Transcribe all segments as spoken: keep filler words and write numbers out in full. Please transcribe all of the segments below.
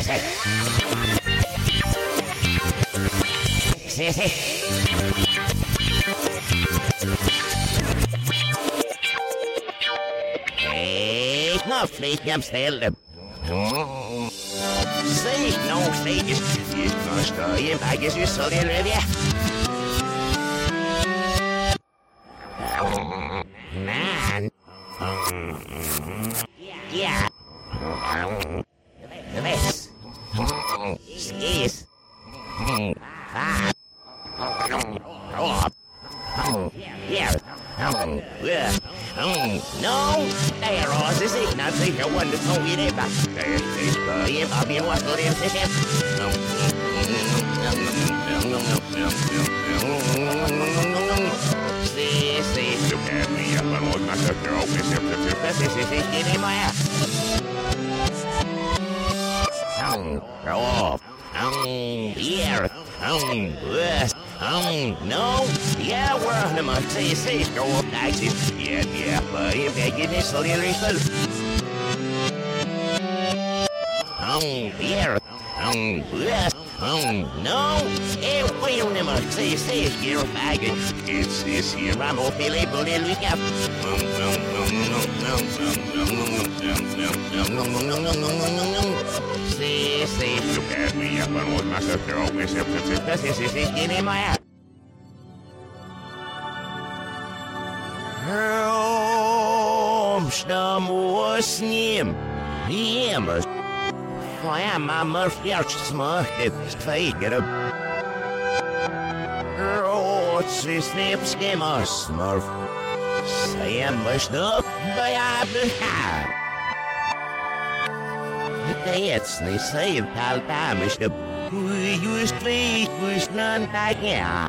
Sí, sí. Hey, no fliegen stellen. Zeg nou steeds. Ik kan staan je bagjes je zal je leven. Man. Ja. De wes. Skis. Ah. Yeah. Yeah. No, there are the signals if you want to know it back. If I've been what's good in the See, see, you can't be up and look at the girl with the this is it in my ass. Grow off. Here. Yes. Um, no, yeah, we're on the month, say, say, go up, that's it. Yeah, yeah, but if they get this a little bit. Um, here, um, yes, um, no, eh, wait on the month, say, say, you're a faggot. It's this here, I'm off the label, then we have. See, see, look at me up and look myself girl with this is it in my ass. Stam was niem. Niemers. Ja, mamma fjärts smakte fejker upp. Råts snipskimmer smurf. Sämmers upp, börjar bli här. Det är ett snitt kallt upp. Just vid, just någonting.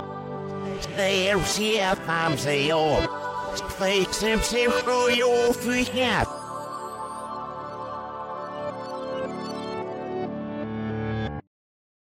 Det är så fram sig upp. Fake sem sem groeien of